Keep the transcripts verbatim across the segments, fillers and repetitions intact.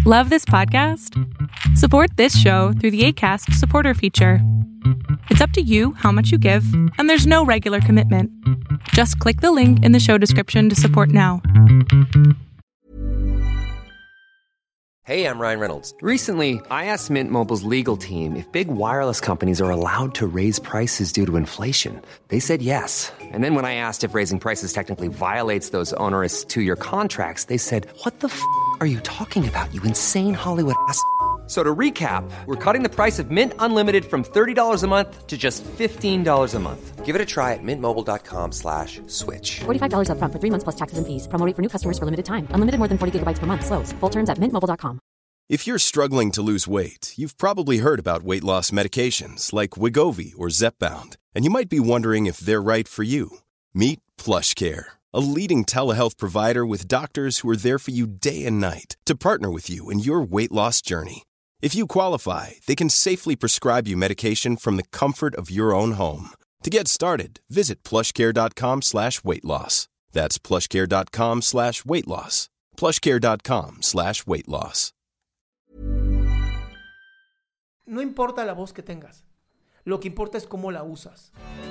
Love this podcast? Support this show through the Acast supporter feature. It's up to you how much you give, and there's no regular commitment. Just click the link in the show description to support now. Hey, I'm Ryan Reynolds. Recently, I asked Mint Mobile's legal team if big wireless companies are allowed to raise prices due to inflation. They said yes. And then when I asked if raising prices technically violates those onerous two-year contracts, they said, "What the f*** are you talking about, you insane Hollywood ass?" So to recap, we're cutting the price of Mint Unlimited from thirty dollars a month to just fifteen dollars a month. Give it a try at mintmobile.com slash switch. forty-five dollars up front for three months plus taxes and fees. Promo rate for new customers for limited time. Unlimited more than forty gigabytes per month. Slows full terms at mint mobile dot com. If you're struggling to lose weight, you've probably heard about weight loss medications like Wegovy or Zepbound, and you might be wondering if they're right for you. Meet PlushCare, a leading telehealth provider with doctors who are there for you day and night to partner with you in your weight loss journey. If you qualify, they can safely prescribe you medication from the comfort of your own home. To get started, visit plushcare.com slash weight loss. That's plushcare.com slash weight loss. plushcare.com slash weight loss. No importa la voz que tengas. Lo que importa es cómo la usas.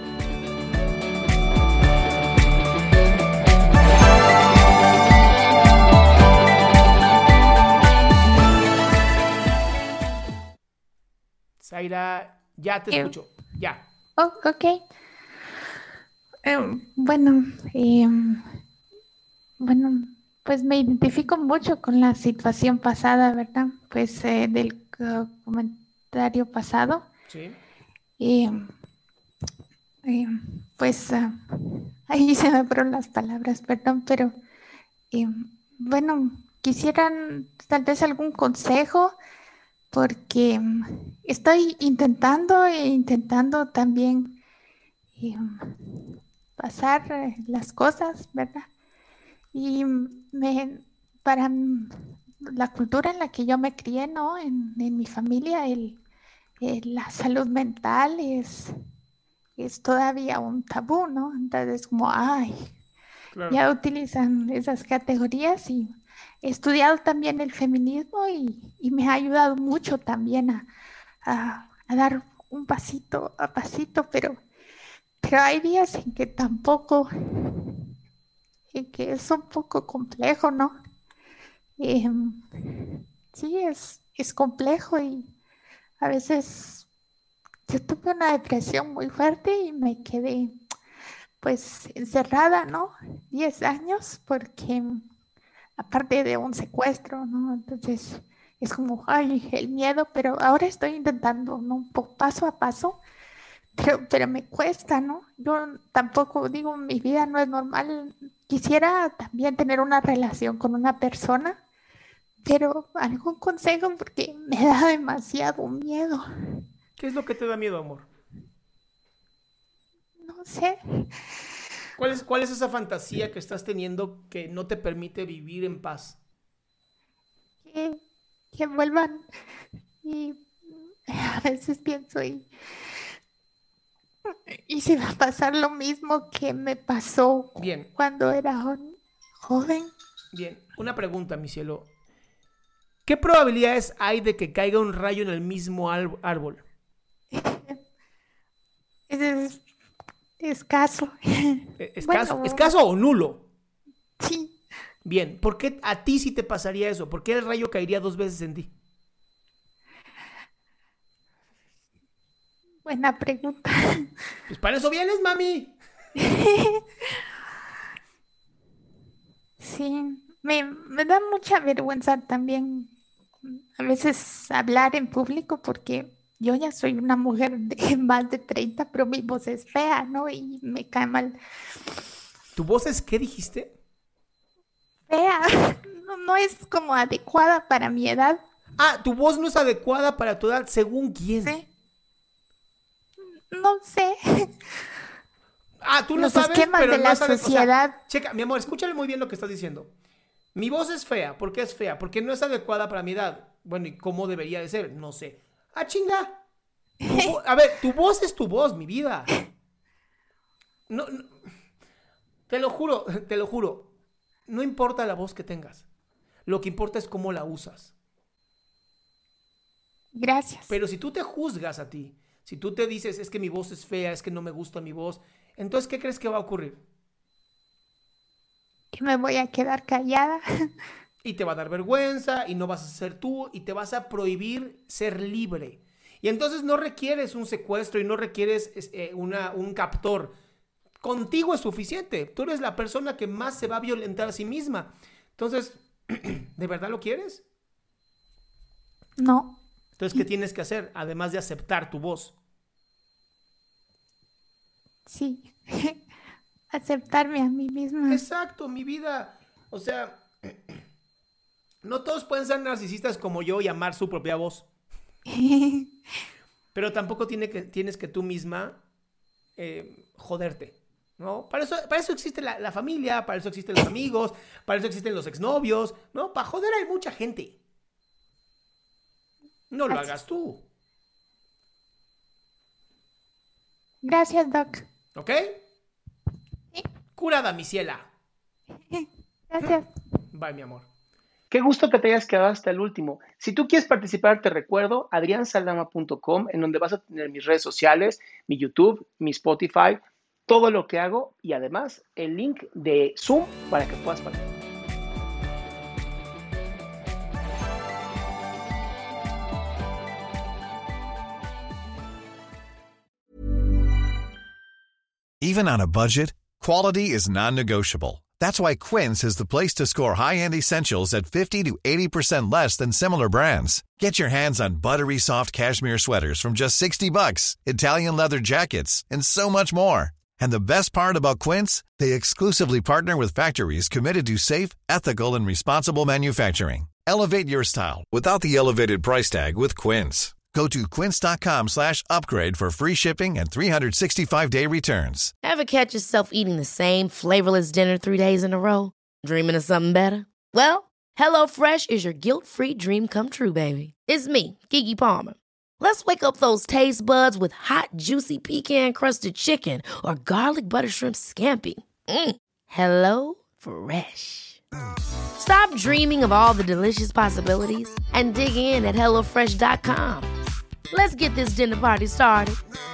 Zaira, ya te Eh, escucho. Ya. Oh, ok. Eh, bueno, eh, bueno, pues me identifico mucho con la situación pasada, ¿verdad? Pues eh, del uh, comentario pasado. Sí. Eh, eh, pues uh, ahí se me fueron las palabras, perdón, pero eh, bueno, quisieran tal vez algún consejo porque mm, estoy intentando e intentando también eh, pasar eh, las cosas, ¿verdad? Y me, para mm, la cultura en la que yo me crié, ¿no? En, en mi familia, el, el- la salud mental es, es todavía un tabú, ¿no? Entonces, como, ay, Claro. ya utilizan esas categorías y he estudiado también el feminismo y, y me ha ayudado mucho también a, a- a dar un pasito a pasito, pero, pero hay días en que tampoco, en que es un poco complejo, ¿no? Em, sí, es, es complejo y a veces yo tuve una depresión muy fuerte y me quedé pues encerrada, ¿no? Diez años porque aparte de un secuestro, ¿no? Entonces es como, ay, el miedo, pero ahora estoy intentando, ¿no? Un po- paso a paso, pero, pero me cuesta, ¿no? Yo tampoco digo, mi vida no es normal. Quisiera también tener una relación con una persona, pero algún consejo porque me da demasiado miedo. ¿Qué es lo que te da miedo, amor? No sé, ¿Cuál es, cuál es esa fantasía que estás teniendo que no te permite vivir en paz? que, que vuelvan y a veces pienso y, y si va a pasar lo mismo que me pasó Bien, cuando era jo- joven. bien. Una pregunta, mi cielo. ¿Qué probabilidades hay de que caiga un rayo en el mismo al- árbol? Es escaso. Eh, ¿Escaso, Bueno, escaso o nulo? sí, Bien, ¿por qué a ti sí te pasaría eso? ¿Por qué el rayo caería dos veces en ti? buena pregunta. Pues para eso vienes, mami. Sí, me, me da mucha vergüenza también a veces hablar en público porque yo ya soy una mujer de más de treinta, pero mi voz es fea, ¿no? Y me cae mal. ¿Tu voz es qué dijiste? Fea, no, no es como adecuada para mi edad, Ah, tu voz no es adecuada para tu edad, ¿según quién? ¿sí? No sé. Ah, tú lo Los sabes, esquemas pero de no la es ade- o sea, sociedad. checa, mi amor, escúchale muy bien lo que estás diciendo. Mi voz es fea. ¿Por qué es fea? Porque no es adecuada para mi edad. Bueno, ¿y cómo debería de ser? No sé. Ah, chinga. Tu vo- a ver, tu voz es tu voz, mi vida. No, no, te lo juro, te lo juro. No importa la voz que tengas. Lo que importa es cómo la usas. Gracias. Pero si tú te juzgas a ti, si tú te dices, es que mi voz es fea, es que no me gusta mi voz, entonces, ¿qué crees que va a ocurrir? Que me voy a quedar callada. Y te va a dar vergüenza y no vas a ser tú y te vas a prohibir ser libre. Y entonces no requieres un secuestro y no requieres eh, una, un captor. Contigo es suficiente. Tú eres la persona que más se va a violentar a sí misma. Entonces, ¿de verdad lo quieres? No. Entonces, ¿qué tienes que hacer? Además de aceptar tu voz. Sí. Aceptarme a mí misma. Exacto, mi vida. O sea, no todos pueden ser narcisistas como yo y amar su propia voz. Pero tampoco tiene que, tienes que tú misma eh, joderte, ¿no? Para eso, para eso existe la, la familia, para eso existen los amigos, para eso existen los exnovios, ¿no? Para joder hay mucha gente. No lo hagas tú. Gracias, Doc. ¿Ok? Sí. Curada, mi ciela. Gracias. Bye, mi amor. Qué gusto que te hayas quedado hasta el último. Si tú quieres participar, te recuerdo adrian saldama punto com, en donde vas a tener mis redes sociales, mi YouTube, mi Spotify, todo lo que hago y además el link de Zoom para que puedas participar. Even on a budget, quality is non-negotiable. That's why Quince is the place to score high-end essentials at fifty to eighty percent less than similar brands. Get your hands on buttery soft cashmere sweaters from just sixty bucks, Italian leather jackets, and so much more. And the best part about Quince, they exclusively partner with factories committed to safe, ethical, and responsible manufacturing. Elevate your style without the elevated price tag with Quince. Go to quince.com slash upgrade for free shipping and three sixty-five day returns. Ever catch yourself eating the same flavorless dinner three days in a row? Dreaming of something better? Well, HelloFresh is your guilt-free dream come true, baby. It's me, Keke Palmer. Let's wake up those taste buds with hot, juicy pecan-crusted chicken or garlic butter shrimp scampi. Mm. Hello Fresh. Stop dreaming of all the delicious possibilities and dig in at hello fresh dot com. Let's get this dinner party started.